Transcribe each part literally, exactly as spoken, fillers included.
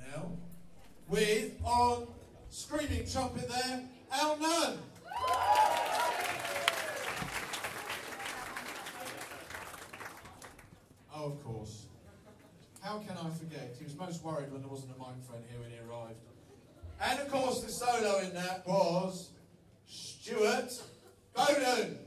now with, on screaming trumpet there, Al Nunn. Oh, of course. How can I forget? He was most worried when there wasn't a microphone here when he arrived. And of course the solo in that was Stuart Bowden.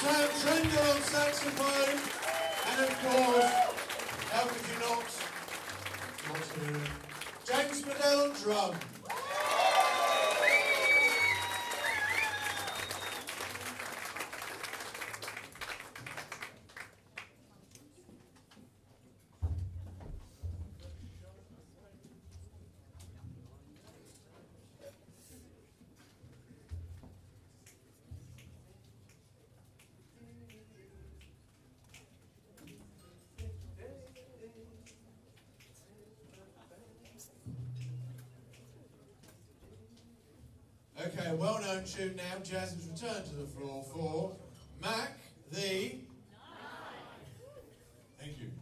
Sam Trendle on saxophone, and of course, how could you not, not hear him? James Bedell on drum. Okay, a well-known tune now. Jazz has returned to the floor for Mac the... Thank you.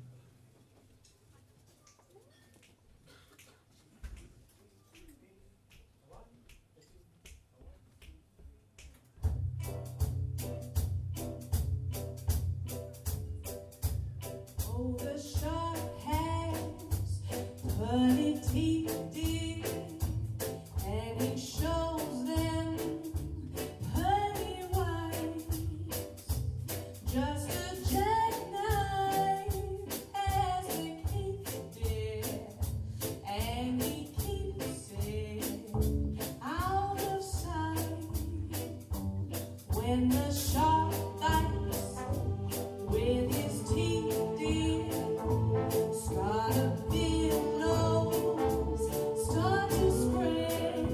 Oh, the shark has pearly teeth, dear, and he shows them pearly white, just a jackknife as they keep, dear, and he keeps it out of sight. When the shark bites with his teeth, dear, start a billows, start to spread.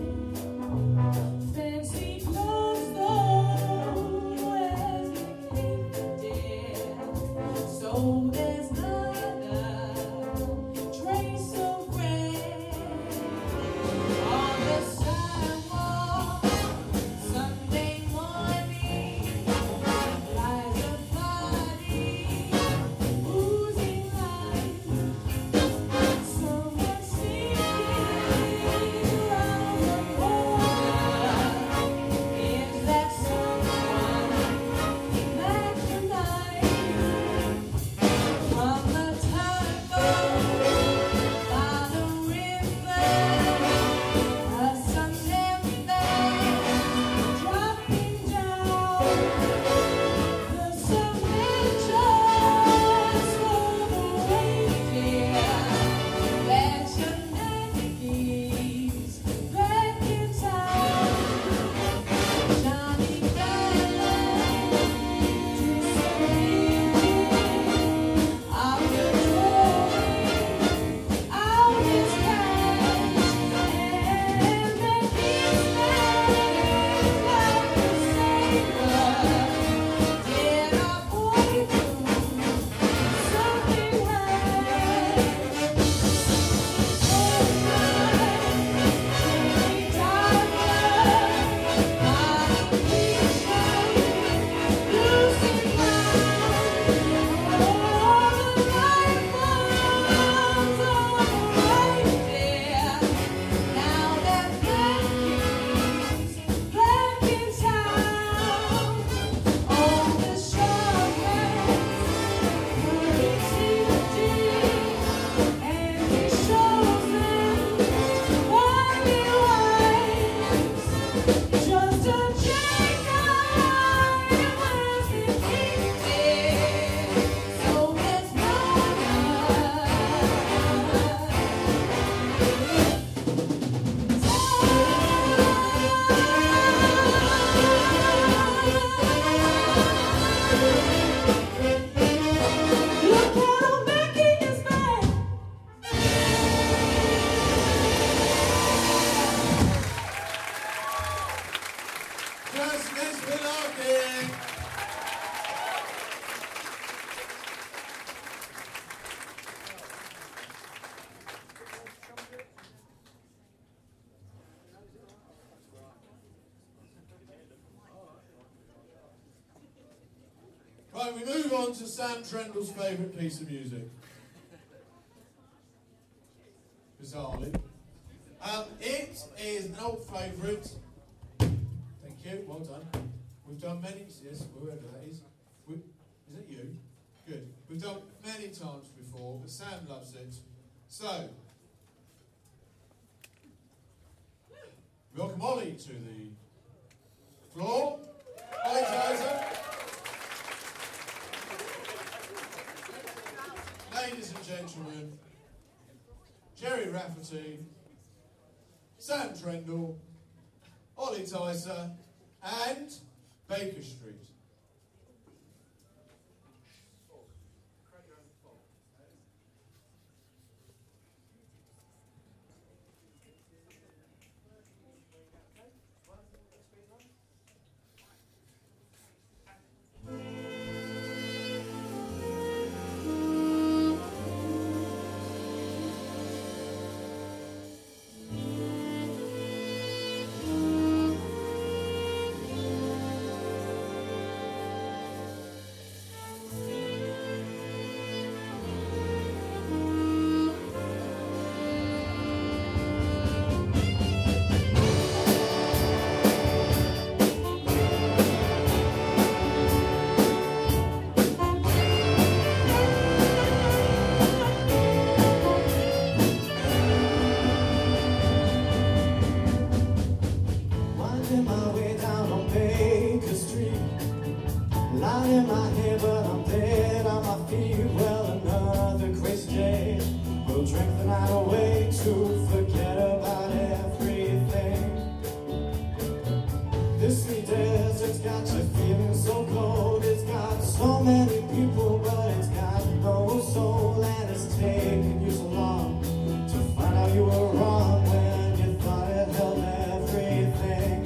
Fancy clothes though as they keep, dear, so there's not a trace of red on the sidewalk. Sunday morning lies a body oozing life. Someone singing around the corner. Is that someone back tonight? From the tugboat by the river, a Sunday band dropping down. The cement just rolled away, dear. Let your nappies back in town. Johnny Gallo disappearing after throwing out his cash, and they keep standing like a sailor. Did I point to something rash? And he shows them pearly whites, just a jackknife as they keep, dear, so there's Look at him making his back. Just Miss Larkin. Right, we move on to Sam Trendle's favourite piece of music. Bizarrely. Um, it is an old favourite. Thank you, well done. We've done many, yes, whoever that is. We, is it you? Good. We've done many times before, but Sam loves it. So, welcome Ollie to the floor. Ollie Tyson. gentlemen, Jerry Rafferty, Sam Trendle, Ollie Tyser, and Baker Street. Winding my way down on Baker Street, light in my head, but I'm dead on my feet. Well, another crazy day. We'll drink the night away to forget about everything. This sweet desert's got you feeling so cold. It's got so many people, but it's got no soul. And it's taken you so long to find out you were wrong when you thought it held everything.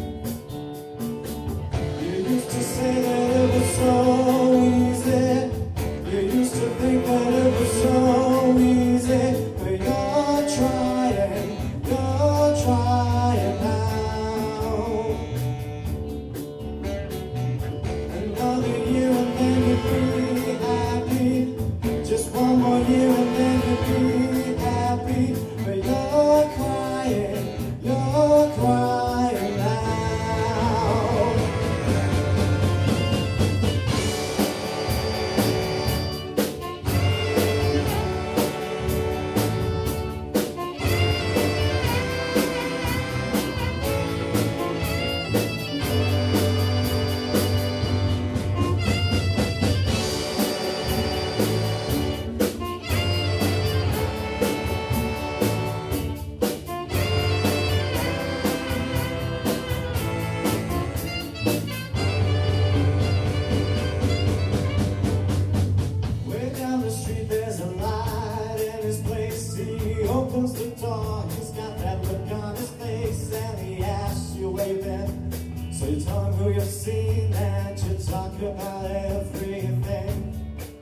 You used to say that it was so easy. You used to think that it was so easy. But you're trying, you're trying now. Another year and then you'd be happy. Just one more year and then you'd be happy. But you're crying, you're crying now. Way down the street there's a light in his place. He opens the door, he's got that look on his face, and he asks you where you've been. So you tell him who you've seen and you talk about everything.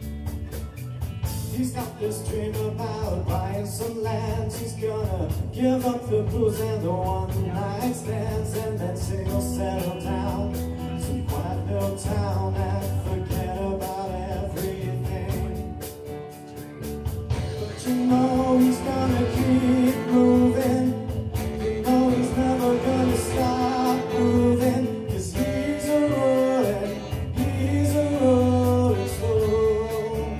He's got this dream about buying some land. He's gonna give up the booze and the one night stands, and then he'll settle down some quiet little town and forget about everything. But you know he's gonna keep moving. You know he's never gonna stop moving. 'Cause he's a rolling, he's a rolling stone.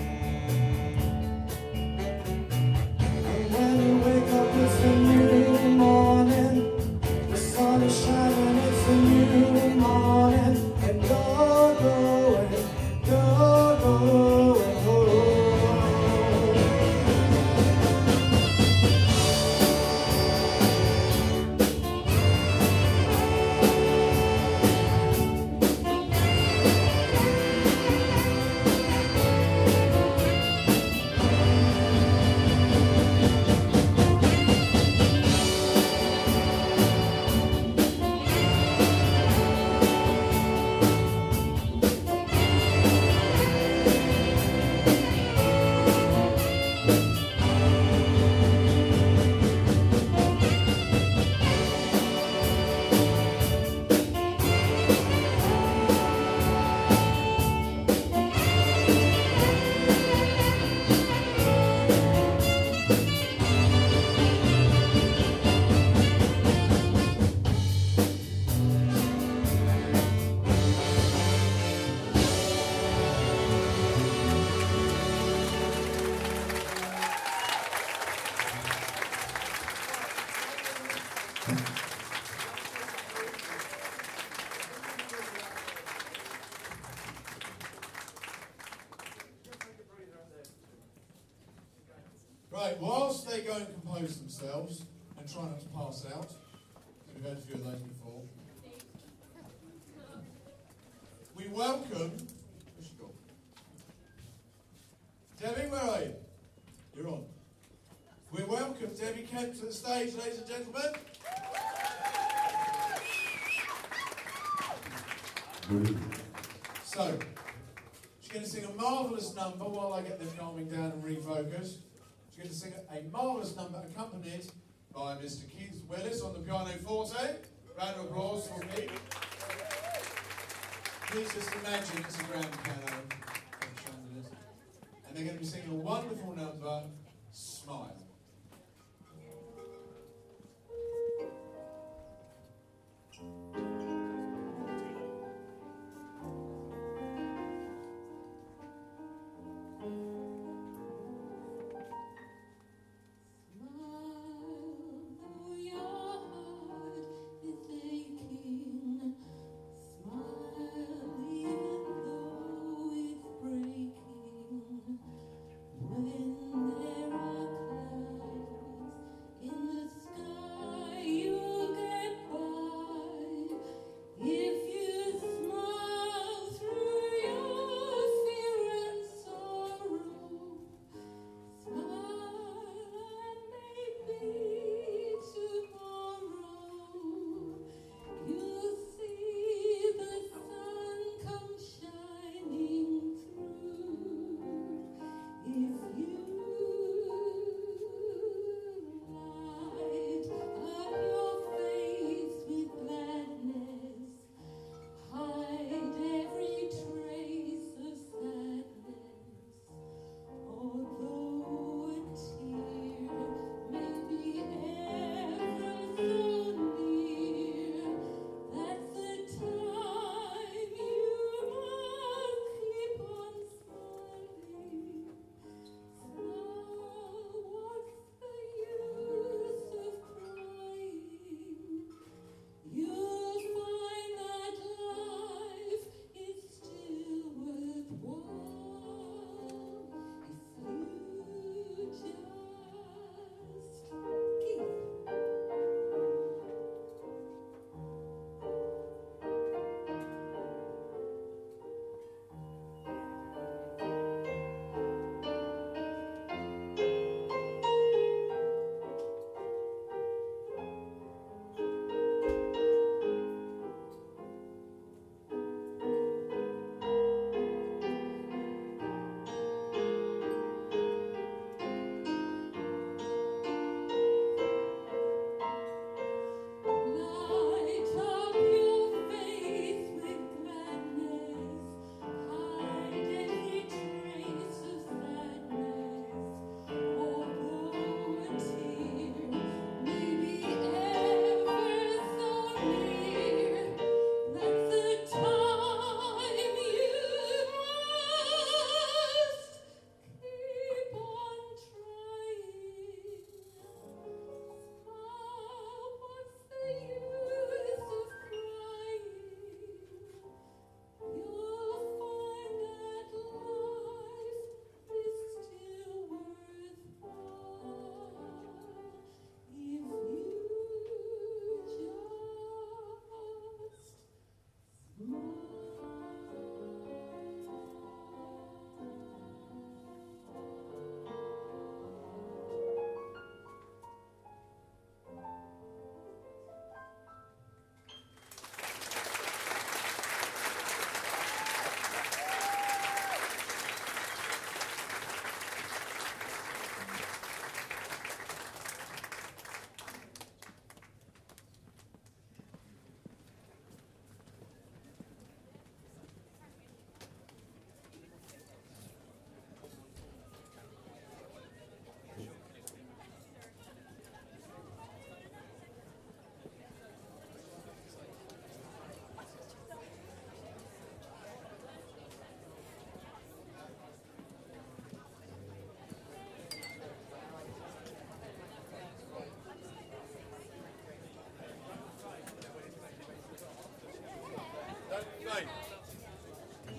And when you wake up it's a new morning. The sun is shining, it's a new morning. And you're Right, whilst they go and compose themselves and try not to pass out, we've had a few of those before, we welcome. Where's she gone? Debbie, where are you? You're on. We welcome Debbie Kemp to the stage, ladies and gentlemen. So, she's going to sing a marvellous number while I get them calming down and refocus. She's going to sing a marvellous number accompanied by Mister Keith Willis on the piano forte. Round of applause for Keith. Please just imagine it's a grand piano. And they're going to be singing a wonderful number, Smile.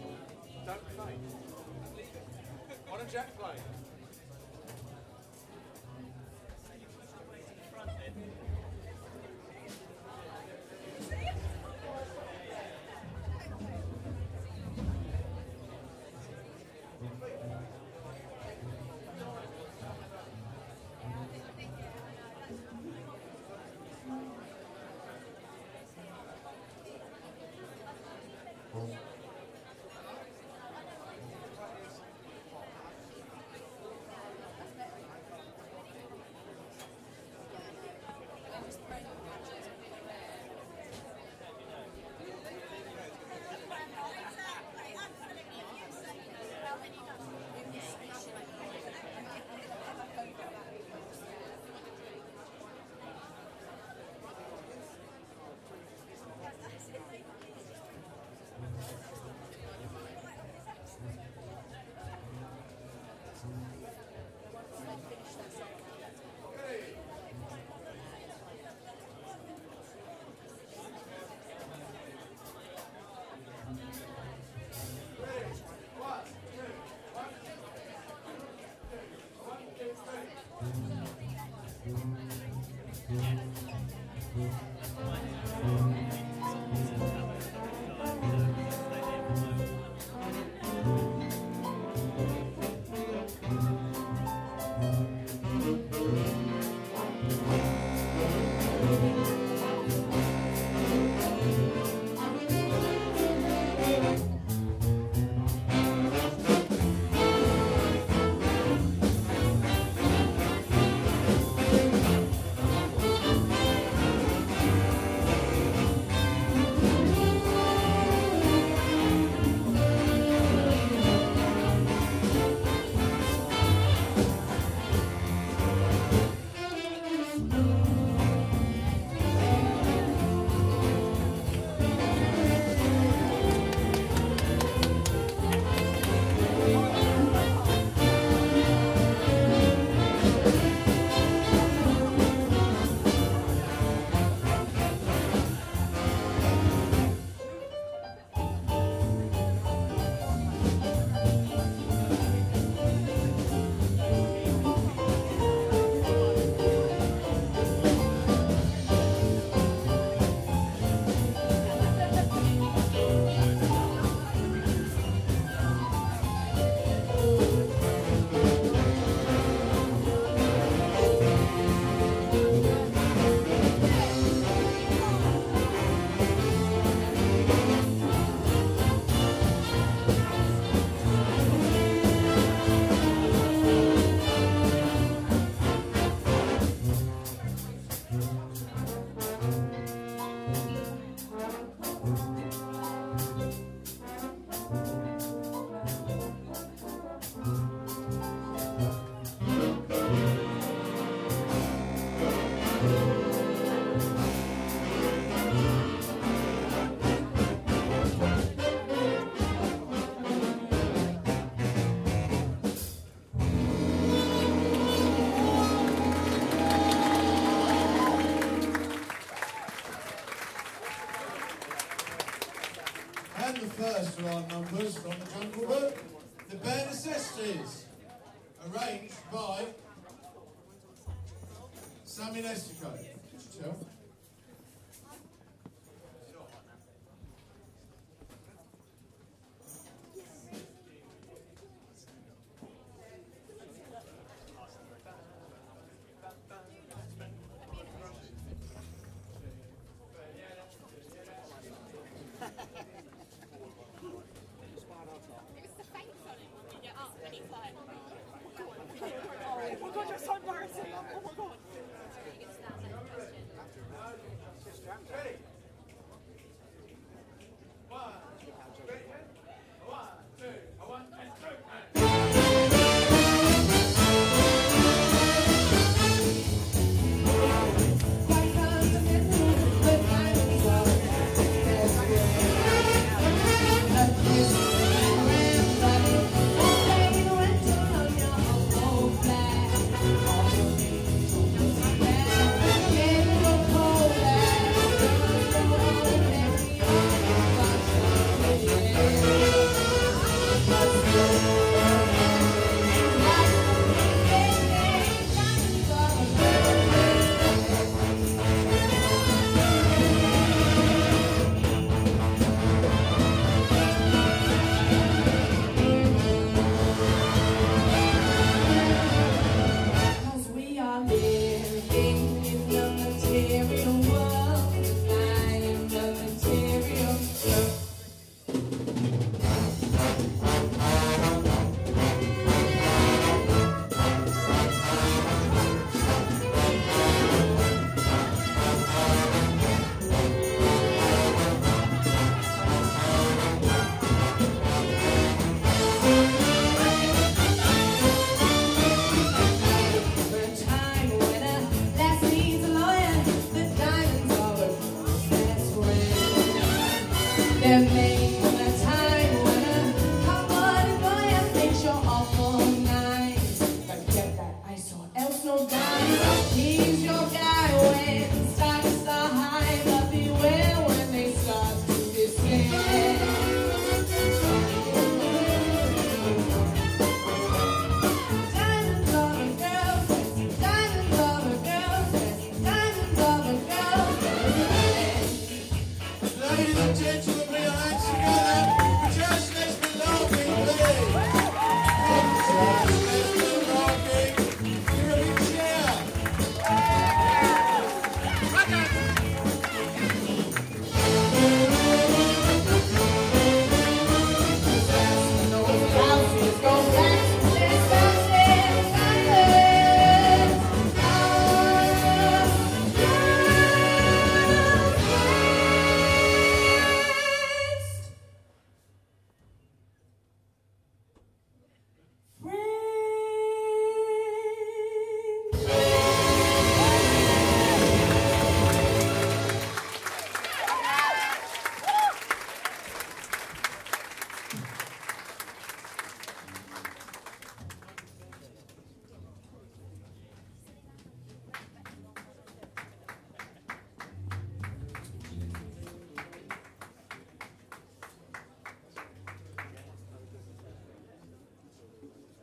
Jack play. first of our numbers from the Jungle Book, The Bare Necessities, arranged by Sammy Nestico. Did you tell? Thank you.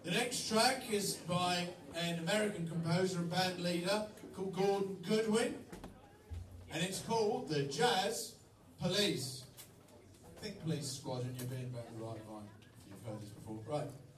The next track is by an American composer and band leader called Gordon Goodwin, and it's called The Jazz Police. Think Police Squad and you're being about the right line, if you've heard this before. Right.